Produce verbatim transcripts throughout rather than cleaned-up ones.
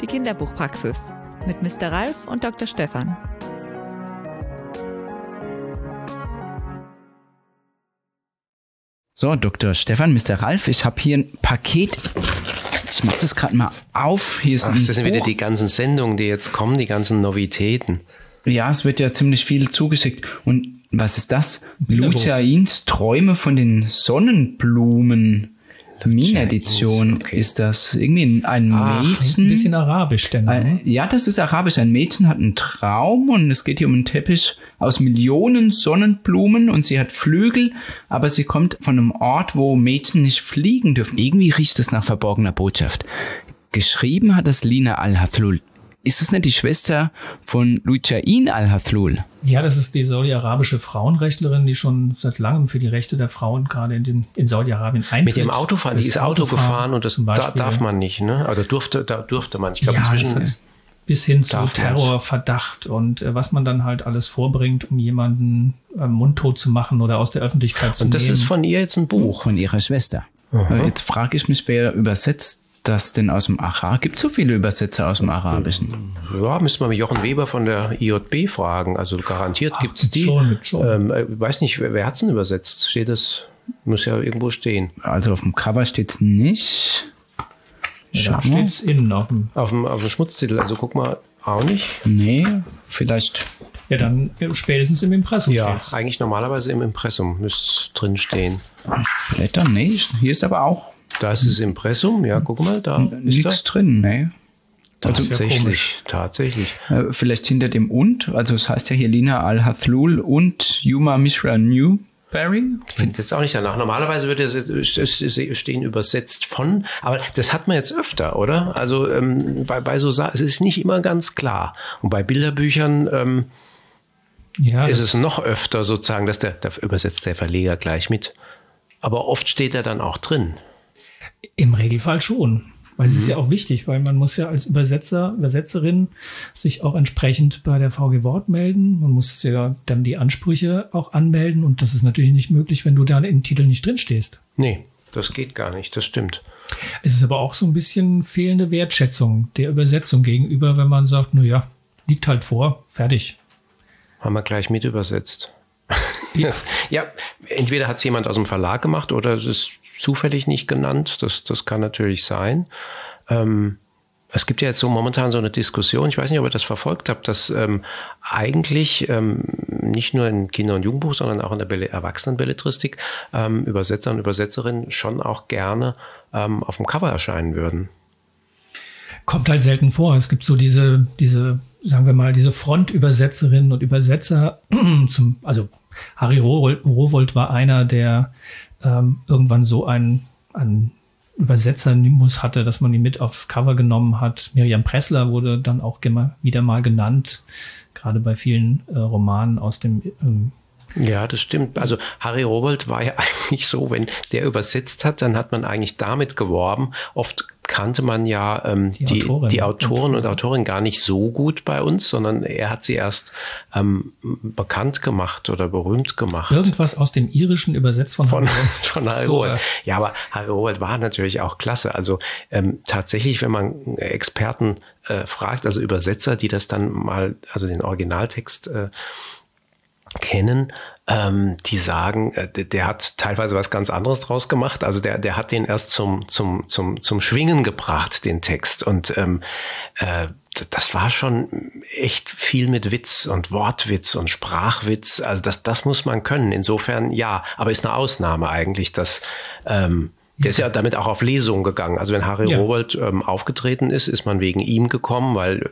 Die Kinderbuchpraxis mit Mister Ralf und Doktor Stefan. So, Doktor Stefan, Mister Ralf, ich habe hier ein Paket. Ich mache das gerade mal auf. Hier ist Ach, ein das sind Buch. wieder die ganzen Sendungen, die jetzt kommen, die ganzen Novitäten. Ja, es wird ja ziemlich viel zugeschickt. Und was ist das? Luciains Träume von den Sonnenblumen. Min-Edition okay. ist das. Irgendwie ein Ach, Mädchen. Ein bisschen arabisch, denn. Ein, ja, das ist arabisch. Ein Mädchen hat einen Traum und es geht hier um einen Teppich aus Millionen Sonnenblumen und sie hat Flügel, aber sie kommt von einem Ort, wo Mädchen nicht fliegen dürfen. Irgendwie riecht es nach verborgener Botschaft. Geschrieben hat es Lina Al-Hathlul. Ist es nicht die Schwester von Luciain Al-Hathlul? Ja, das ist die saudi-arabische Frauenrechtlerin, die schon seit langem für die Rechte der Frauen gerade in, den, in Saudi-Arabien eintritt. Mit dem Autofahren, die ist Auto gefahren und das da darf man nicht, ne? Also durfte, da durfte man. Ich glaube, ja, inzwischen das ist bis hin zu darf man's. Terrorverdacht und äh, was man dann halt alles vorbringt, um jemanden äh, mundtot zu machen oder aus der Öffentlichkeit zu Und das nehmen. ist von ihr jetzt ein Buch. Von ihrer Schwester. Mhm. Jetzt frage ich mich, wer übersetzt das denn aus dem Arabischen? Gibt es so viele Übersetzer aus dem Arabischen? Ja, müssen wir mit Jochen Weber von der I J B fragen. Also garantiert Ach, gibt es gibt's die. schon, gibt's schon. Ähm, ich weiß nicht, wer, wer hat es denn übersetzt? Steht das? Muss ja irgendwo stehen. Also auf dem Cover steht es nicht. Ja, da Schau mal. steht's innen auf dem. Auf dem, auf dem Schmutztitel, also guck mal, auch nicht. Nee, vielleicht. Ja, dann äh, spätestens im Impressum Ja, steht's. eigentlich normalerweise im Impressum müsste es drin stehen. Blättern, nee. Hier ist aber auch Da ist das Impressum, ja, guck mal, da ist nichts das. drin, nee. Also, Das ist ja Tatsächlich, komisch. tatsächlich. äh, vielleicht hinter dem und, also es heißt ja hier Lina Al-Hathlul und Yuma Mishra Newberry. Findet jetzt auch nicht danach. Normalerweise würde es es stehen übersetzt von, aber das hat man jetzt öfter, oder? Also ähm, bei, bei so Sa- es ist nicht immer ganz klar. Und bei Bilderbüchern ähm, Ja, ist das- es noch öfter sozusagen, dass der, da übersetzt der Verleger gleich mit. Aber oft steht er dann auch drin. Im Regelfall schon. Weil es ist ja auch wichtig, weil man muss ja als Übersetzer, Übersetzerin sich auch entsprechend bei der V G Wort melden. Man muss ja dann die Ansprüche auch anmelden und das ist natürlich nicht möglich, wenn du da im Titel nicht drin stehst. Nee, das geht gar nicht, das stimmt. Es ist aber auch so ein bisschen fehlende Wertschätzung der Übersetzung gegenüber, wenn man sagt, na ja, liegt halt vor, fertig. Haben wir gleich mit übersetzt. Ja, entweder hat es jemand aus dem Verlag gemacht oder es ist zufällig nicht genannt. Das, das kann natürlich sein. Ähm, es gibt ja jetzt so momentan so eine Diskussion, ich weiß nicht, ob ihr das verfolgt habt, dass ähm, eigentlich ähm, nicht nur in Kinder- und Jugendbuch, sondern auch in der Bele- Erwachsenenbelletristik ähm, Übersetzer und Übersetzerinnen schon auch gerne ähm, auf dem Cover erscheinen würden. Kommt halt selten vor. Es gibt so diese, diese, sagen wir mal, diese Frontübersetzerinnen und Übersetzer zum, also Harry Rowohlt war einer, der ähm, irgendwann so einen, einen Übersetzernimbus hatte, dass man ihn mit aufs Cover genommen hat. Miriam Pressler wurde dann auch immer wieder mal genannt, gerade bei vielen äh, Romanen aus dem ähm, Ja, das stimmt. Also Harry Rowohlt war ja eigentlich so, wenn der übersetzt hat, dann hat man eigentlich damit geworben. Oft kannte man ja ähm, Die die, Autorin. die Autoren und Autorinnen gar nicht so gut bei uns, sondern er hat sie erst ähm, bekannt gemacht oder berühmt gemacht. irgendwas aus dem Irischen übersetzt von, Von, Harry von Harry So, Rowohlt. Ja, aber Harry Rowohlt war natürlich auch klasse. Also ähm, tatsächlich, wenn man Experten äh, fragt, also Übersetzer, die das dann mal, also den Originaltext äh, kennen, ähm, die sagen, äh, der, der hat teilweise was ganz anderes draus gemacht. Also der, der hat den erst zum, zum, zum, zum Schwingen gebracht, den Text. Und ähm, äh, das war schon echt viel mit Witz und Wortwitz und Sprachwitz. Also das, das muss man können. Insofern ja, aber ist eine Ausnahme eigentlich, dass ähm, der ist ja damit auch auf Lesungen gegangen. Also wenn Harry Ja. Rowohlt ähm, aufgetreten ist, ist man wegen ihm gekommen, weil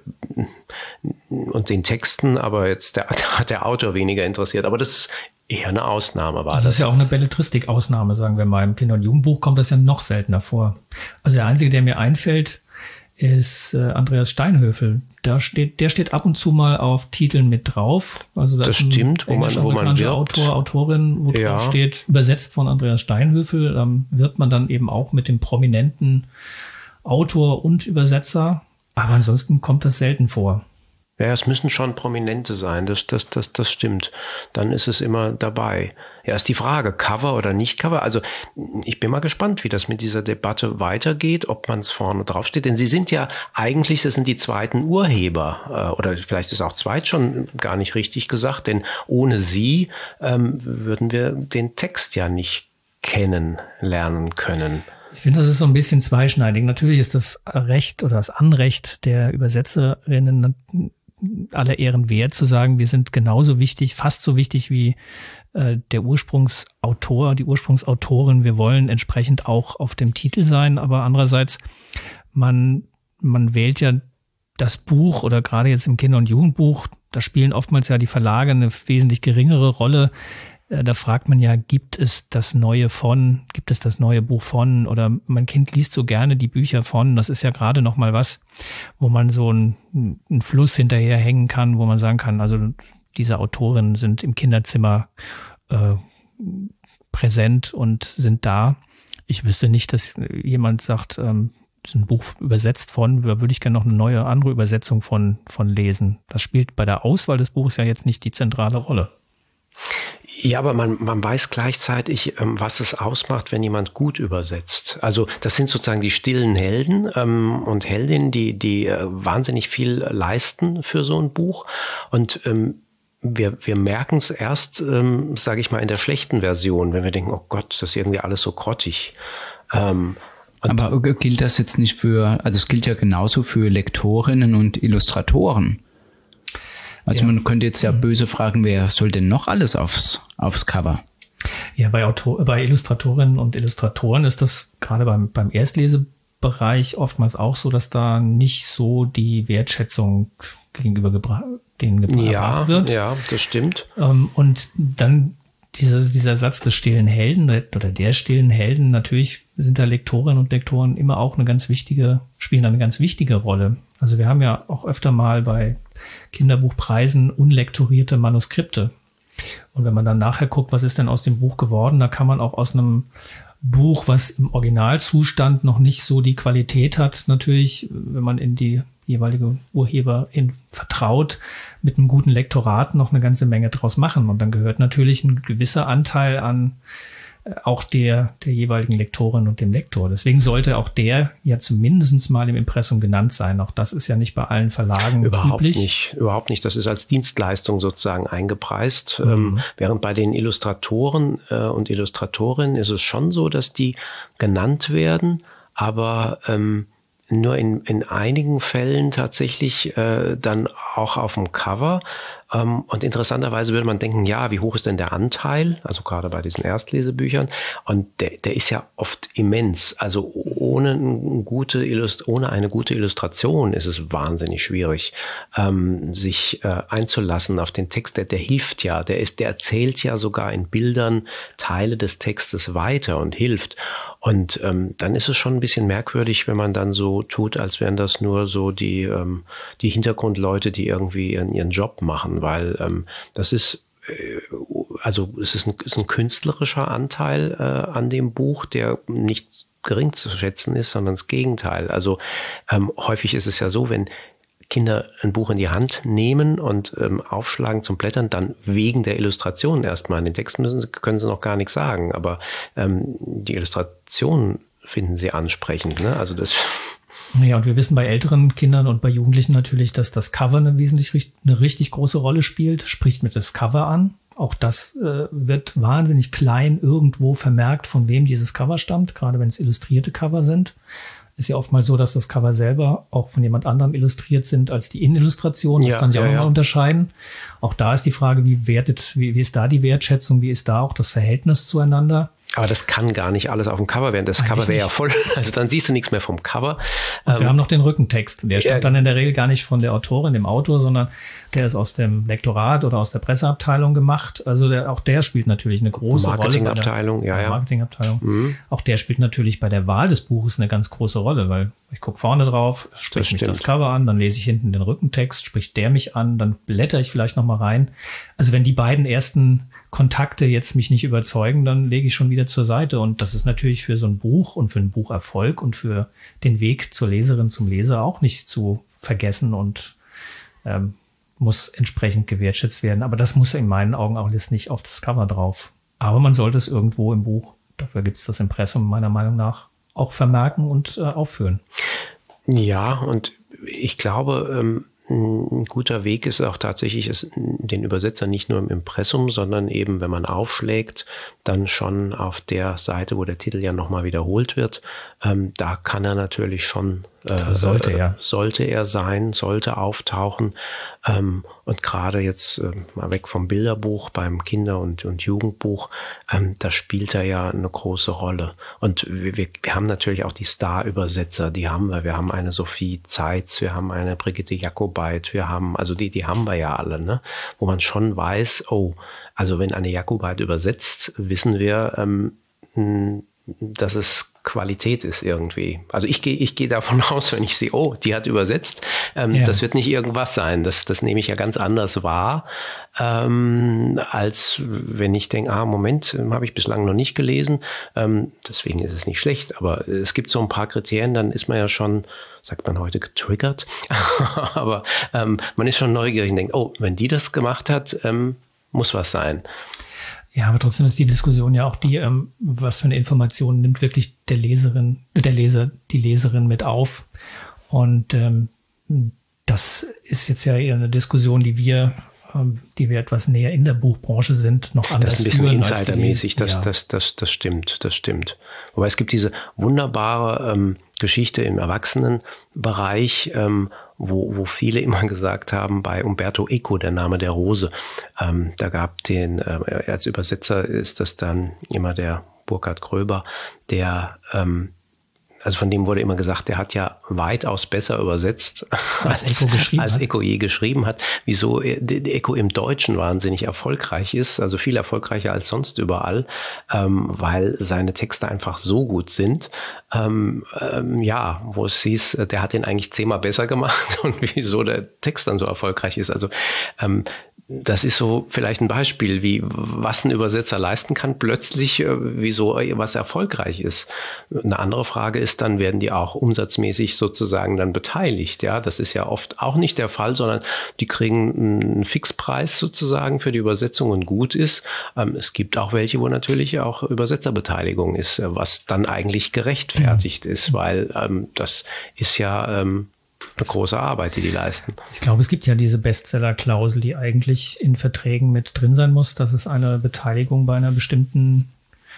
und den Texten, aber jetzt der, hat der Autor weniger interessiert. Aber das ist eher eine Ausnahme war Das das. ist ja auch eine Belletristik-Ausnahme, sagen wir mal. Im Kinder- und Jugendbuch kommt das ja noch seltener vor. Also der einzige, der mir einfällt, ist äh, Andreas Steinhöfel. Da steht, der steht ab und zu mal auf Titeln mit drauf. Also da Das ist ein stimmt, wo man- wo man englisch-amerikanischer wirbt. Autor, Autorin, wo Ja. drauf steht, übersetzt von Andreas Steinhöfel. Ähm, wird man dann eben auch mit dem prominenten Autor und Übersetzer. Aber ansonsten kommt das selten vor. Ja, es müssen schon Prominente sein, das, das, das, das stimmt. Dann ist es immer dabei. Ja, ist die Frage, Cover oder nicht Cover? Also ich bin mal gespannt, wie das mit dieser Debatte weitergeht, ob man es vorne draufsteht. Denn Sie sind ja eigentlich, das sind die zweiten Urheber. Oder vielleicht ist auch zweit schon gar nicht richtig gesagt, denn ohne Sie ähm, würden wir den Text ja nicht kennenlernen können. Ich finde, das ist so ein bisschen zweischneidig. Natürlich ist das Recht oder das Anrecht der Übersetzerinnen aller Ehren wert, zu sagen, wir sind genauso wichtig, fast so wichtig wie äh, der Ursprungsautor, die Ursprungsautorin. Wir wollen entsprechend auch auf dem Titel sein, aber andererseits, man, man wählt ja das Buch oder gerade jetzt im Kinder- und Jugendbuch, da spielen oftmals ja die Verlage eine wesentlich geringere Rolle. Da fragt man ja, gibt es das Neue von, gibt es das neue Buch von, oder mein Kind liest so gerne die Bücher von. Das ist ja gerade noch mal was, wo man so einen, einen Fluss hinterherhängen kann, wo man sagen kann, also diese Autorinnen sind im Kinderzimmer äh, präsent und sind da. Ich wüsste nicht, dass jemand sagt, ähm, ist ein Buch übersetzt von, da würde ich gerne noch eine neue, andere Übersetzung von, von lesen. Das spielt bei der Auswahl des Buches ja jetzt nicht die zentrale Rolle. Ja, aber man, man weiß gleichzeitig, ähm, was es ausmacht, wenn jemand gut übersetzt. Also das sind sozusagen die stillen Helden ähm, und Heldinnen, die, die äh, wahnsinnig viel leisten für so ein Buch. Und ähm, wir, wir merken es erst, ähm, sage ich mal, in der schlechten Version, wenn wir denken, oh Gott, das ist irgendwie alles so grottig. Ähm, aber gilt das jetzt nicht für, also es gilt ja genauso für Lektorinnen und Illustratoren. Also ja. Man könnte jetzt ja böse fragen, wer soll denn noch alles aufs, aufs Cover? Ja, bei, Autor, bei Illustratorinnen und Illustratoren ist das gerade beim, beim Erstlesebereich oftmals auch so, dass da nicht so die Wertschätzung gegenüber gebra- denen gebracht ja, wird. Ja, das stimmt. Und dann dieser, dieser Satz des stillen Helden oder der stillen Helden, natürlich sind da Lektorinnen und Lektoren immer auch eine ganz wichtige, spielen eine ganz wichtige Rolle. Also wir haben ja auch öfter mal bei Kinderbuchpreisen unlektorierte Manuskripte. Und wenn man dann nachher guckt, was ist denn aus dem Buch geworden, da kann man auch aus einem Buch, was im Originalzustand noch nicht so die Qualität hat, natürlich, wenn man in die jeweilige Urheberin vertraut, mit einem guten Lektorat noch eine ganze Menge draus machen. Und dann gehört natürlich ein gewisser Anteil an auch der, der jeweiligen Lektorin und dem Lektor. Deswegen sollte auch der ja zumindest mal im Impressum genannt sein. Auch das ist ja nicht bei allen Verlagen überhaupt üblich. nicht, überhaupt nicht. Das ist als Dienstleistung sozusagen eingepreist. Mhm. Ähm, während bei den Illustratoren äh, und Illustratorinnen ist es schon so, dass die genannt werden, aber ähm, nur in, in einigen Fällen tatsächlich äh, dann auch auf dem Cover. Um, und interessanterweise würde man denken, ja, wie hoch ist denn der Anteil? Also gerade bei diesen Erstlesebüchern. Und der, der ist ja oft immens. Also ohne eine gute, Illust- ohne eine gute Illustration ist es wahnsinnig schwierig, ähm, sich äh, einzulassen auf den Text. Der, der hilft ja, der ist, der erzählt ja sogar in Bildern Teile des Textes weiter und hilft. Und ähm, dann ist es schon ein bisschen merkwürdig, wenn man dann so tut, als wären das nur so die, ähm, die Hintergrundleute, die irgendwie ihren, ihren Job machen. Weil ähm, das ist, äh, also es ist ein, ist ein künstlerischer Anteil äh, an dem Buch, der nicht gering zu schätzen ist, sondern das Gegenteil. Also ähm, häufig ist es ja so, wenn Kinder ein Buch in die Hand nehmen und ähm, aufschlagen zum Blättern, dann wegen der Illustration erstmal. In den Text müssen sie, können sie noch gar nichts sagen, aber ähm, die Illustration finden sie ansprechend. Ne? Also das... Ja, und wir wissen bei älteren Kindern und bei Jugendlichen natürlich, dass das Cover eine wesentlich, eine richtig große Rolle spielt. Spricht mit das Cover an. Auch das äh, wird wahnsinnig klein irgendwo vermerkt, von wem dieses Cover stammt, gerade wenn es illustrierte Cover sind. Ist ja oftmals so, dass das Cover selber auch von jemand anderem illustriert sind als die Innenillustration. Das ja, kann sich ja, auch nochmal ja. unterscheiden. Auch da ist die Frage, wie wertet, wie, wie ist da die Wertschätzung, wie ist da auch das Verhältnis zueinander? Aber das kann gar nicht alles auf dem Cover werden. Das Eigentlich Cover wäre ja nicht. voll. Also dann siehst du nichts mehr vom Cover. Und wir ähm, haben noch den Rückentext. Der stammt ja. dann in der Regel gar nicht von der Autorin, dem Autor, sondern der ist aus dem Lektorat oder aus der Presseabteilung gemacht. Also der, auch der spielt natürlich eine große Marketingabteilung, Rolle. ja, ja. Marketingabteilung. Mhm. Auch der spielt natürlich bei der Wahl des Buches eine ganz große Rolle, weil ich gucke vorne drauf, spricht mich stimmt. das Cover an, dann lese ich hinten den Rückentext, spricht der mich an, dann blätter ich vielleicht noch mal rein. Also wenn die beiden ersten Kontakte jetzt mich nicht überzeugen, dann lege ich schon wieder zur Seite. Und das ist natürlich für so ein Buch und für einen Bucherfolg und für den Weg zur Leserin, zum Leser auch nicht zu vergessen und ähm, muss entsprechend gewertschätzt werden. Aber das muss in meinen Augen auch jetzt nicht auf das Cover drauf. Aber man sollte es irgendwo im Buch, dafür gibt es das Impressum meiner Meinung nach, auch vermerken und äh, aufführen. Ja, und ich glaube, ähm, ein guter Weg ist auch tatsächlich, es, den Übersetzer nicht nur im Impressum, sondern eben, wenn man aufschlägt, dann schon auf der Seite, wo der Titel ja nochmal wiederholt wird. Ähm, da kann er natürlich schon, äh, sollte er. sollte er sein, sollte auftauchen. Ähm, und gerade jetzt äh, mal weg vom Bilderbuch beim Kinder- und, und Jugendbuch, ähm, da spielt er ja eine große Rolle. Und wir, wir, wir haben natürlich auch die Star-Übersetzer, die haben wir. Wir haben eine Sophie Zeitz, wir haben eine Brigitte Jakobait, wir haben, also die, die haben wir ja alle, ne? Wo man schon weiß, oh, also wenn eine Jakobait übersetzt, wissen wir, ähm, dass es Qualität ist irgendwie. Also ich gehe ich gehe davon aus, wenn ich sehe, oh, die hat übersetzt, ähm, ja. Das wird nicht irgendwas sein. Das, das nehme ich ja ganz anders wahr, ähm, als wenn ich denke, ah, Moment, habe ich bislang noch nicht gelesen. Ähm, deswegen ist es nicht schlecht. Aber es gibt so ein paar Kriterien, dann ist man ja schon, sagt man heute, getriggert. Aber ähm, man ist schon neugierig und denkt, oh, wenn die das gemacht hat, ähm, muss was sein. Ja, aber trotzdem ist die Diskussion ja auch die, ähm, was für eine Information nimmt wirklich der Leserin, der Leser, die Leserin mit auf. Und ähm, das ist jetzt ja eher eine Diskussion, die wir, ähm, die wir etwas näher in der Buchbranche sind, noch anders führen. Das ist ein bisschen insidermäßig, das, ja. das, das, das stimmt, das stimmt. Wobei es gibt diese wunderbare ähm, Geschichte im Erwachsenenbereich, ähm, wo, wo viele immer gesagt haben, bei Umberto Eco, der Name der Rose, ähm, da gab den, äh, als Übersetzer ist das dann immer der Burkhard Gröber, der, ähm, also von dem wurde immer gesagt, der hat ja weitaus besser übersetzt, als, als, Eco, geschrieben als Eco je geschrieben hat. Wieso Eco im Deutschen wahnsinnig erfolgreich ist, also viel erfolgreicher als sonst überall, ähm, weil seine Texte einfach so gut sind. Ähm, ähm, ja, wo es hieß, der hat den eigentlich zehnmal besser gemacht und wieso der Text dann so erfolgreich ist. Also ähm, das ist so vielleicht ein Beispiel, wie was ein Übersetzer leisten kann, plötzlich, wieso was erfolgreich ist. Eine andere Frage ist dann, werden die auch umsatzmäßig sozusagen dann beteiligt? Ja, das ist ja oft auch nicht der Fall, sondern die kriegen einen Fixpreis sozusagen für die Übersetzung und gut ist. Es gibt auch welche, wo natürlich auch Übersetzerbeteiligung ist, was dann eigentlich gerechtfertigt mhm. ist, weil ähm, das ist ja ähm, eine große Arbeit, die die leisten. Ich glaube, es gibt ja diese Bestseller-Klausel, die eigentlich in Verträgen mit drin sein muss, dass es eine Beteiligung bei einer bestimmten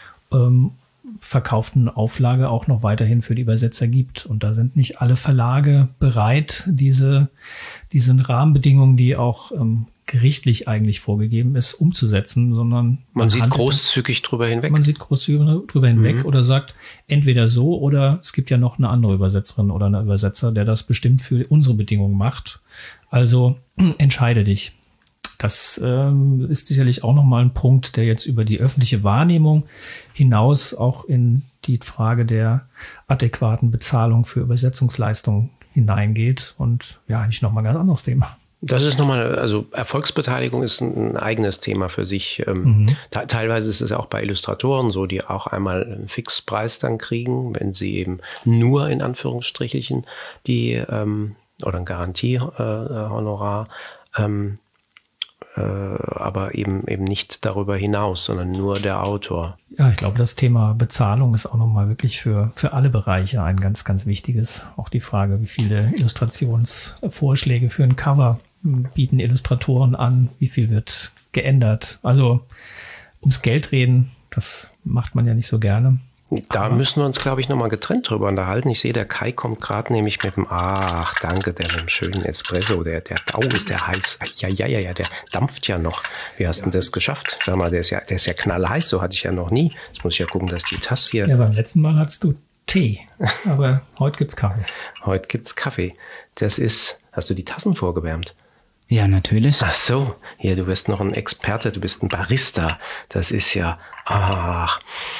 ähm, verkauften Auflage auch noch weiterhin für die Übersetzer gibt. Und da sind nicht alle Verlage bereit, diese, diese Rahmenbedingungen, die auch ähm, gerichtlich eigentlich vorgegeben ist, umzusetzen, sondern man, man sieht großzügig drüber hinweg. Man sieht großzügig drüber hinweg mhm. oder sagt entweder so oder es gibt ja noch eine andere Übersetzerin oder einen Übersetzer, der das bestimmt für unsere Bedingungen macht. Also entscheide dich. Das ähm, ist sicherlich auch nochmal ein Punkt, der jetzt über die öffentliche Wahrnehmung hinaus auch in die Frage der adäquaten Bezahlung für Übersetzungsleistungen hineingeht und ja, eigentlich nochmal ein ganz anderes Thema. Das ist nochmal, also Erfolgsbeteiligung ist ein, ein eigenes Thema für sich. Ähm, mhm. te- teilweise ist es auch bei Illustratoren so, die auch einmal einen Fixpreis dann kriegen, wenn sie eben nur in Anführungsstrichelchen die, ähm, oder ein Garantiehonorar, äh, ähm, äh, aber eben eben nicht darüber hinaus, sondern nur der Autor. Ja, ich glaube, das Thema Bezahlung ist auch nochmal wirklich für, für alle Bereiche ein ganz, ganz wichtiges. Auch die Frage, wie viele Illustrationsvorschläge für ein Cover bieten Illustratoren an, wie viel wird geändert. Also ums Geld reden, das macht man ja nicht so gerne. Da Aber müssen wir uns, glaube ich, nochmal getrennt drüber unterhalten. Ich sehe, der Kai kommt gerade nämlich mit dem, ach, danke, der mit dem schönen Espresso, der, der, oh, ist der heiß. Ja, ja, ja, ja, der dampft ja noch. Wie hast du ja. denn das geschafft? Sag mal, der ist ja, der ist ja knallheiß, so hatte ich ja noch nie. Jetzt muss ich ja gucken, dass die Tasse hier... Ja, beim letzten Mal hattest du Tee, aber heute gibt's Kaffee. Heute gibt's Kaffee. Das ist, hast du die Tassen vorgewärmt? Ja, natürlich. Ach so, ja, du bist noch ein Experte, du bist ein Barista. Das ist ja, ach.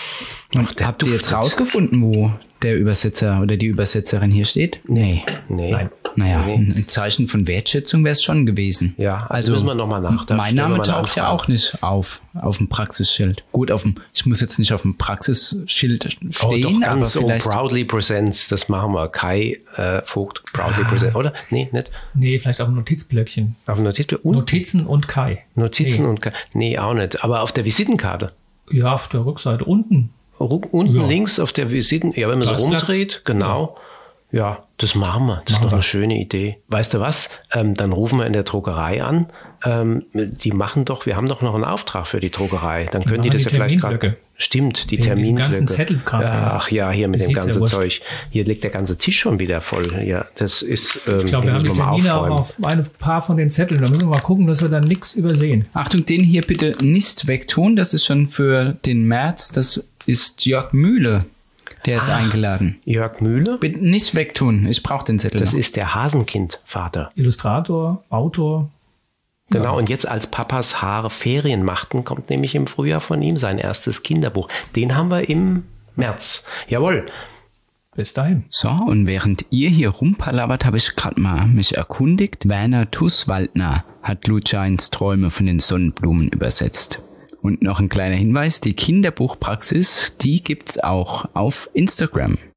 Und habt ihr jetzt rausgefunden, wo der Übersetzer oder die Übersetzerin hier steht? Nee. Nee. Nein. Naja, Nee. ein Zeichen von Wertschätzung wäre es schon gewesen. Ja, also müssen wir noch mal nach. Da Mein stellen wir Name mal eine taucht ja Anfrage. auch nicht auf, auf dem Praxisschild. Gut, auf dem, ich muss jetzt nicht auf dem Praxisschild Oh, stehen, doch, aber ganz so vielleicht. Proudly Presents, das machen wir. Kai äh, Vogt, Proudly Ah. Presents, oder? Nee, nicht? Nee, vielleicht auf dem Notizblöckchen. Auf dem Notizblock? Und Notizen und Kai. Notizen Nee. und Kai. Nee, auch nicht. Aber auf der Visitenkarte. Ja, auf der Rückseite unten. Ru- Unten Ja. links auf der Visiten, ja, wenn man so Da ist Platz. rumdreht, genau. Ja, das machen wir. Das ist Machen doch wir. eine schöne Idee. Weißt du was? Ähm, dann rufen wir in der Druckerei an. Ähm, die machen doch, wir haben doch noch einen Auftrag für die Druckerei. Dann können die, machen das die ja vielleicht gerade. Terminblöcke. Stimmt, die Wegen diesem Terminblöcke. ganzen Zettelkram. Ja, ach ja, hier mit Das dem sieht's ja ganzen wurscht. Zeug. Hier liegt der ganze Tisch schon wieder voll. Ja, das ist. Ähm, Ich glaube, wir den haben die müssen wir mal Termine auch aufräumen. auf ein paar von den Zetteln. Da müssen wir mal gucken, dass wir da nichts übersehen. Achtung, den hier bitte nicht wegtun. Das ist schon für den März. Das ist Jörg Mühle. Der ist Ah. eingeladen. Jörg Mühle, Bitte nicht wegtun. Ich brauche den Zettel. das noch. ist der Hasenkind-Vater. Illustrator, Autor. Genau, und jetzt als Papas Haare Ferien machten, kommt nämlich im Frühjahr von ihm sein erstes Kinderbuch. Den haben wir im März. Jawohl. Bis dahin. So, und während ihr hier rumpalabert, habe ich gerade mal mich erkundigt. Werner Tuswaldner hat Lutschains Träume von den Sonnenblumen übersetzt. Und noch ein kleiner Hinweis, die Kinderbuchpraxis, die gibt's auch auf Instagram.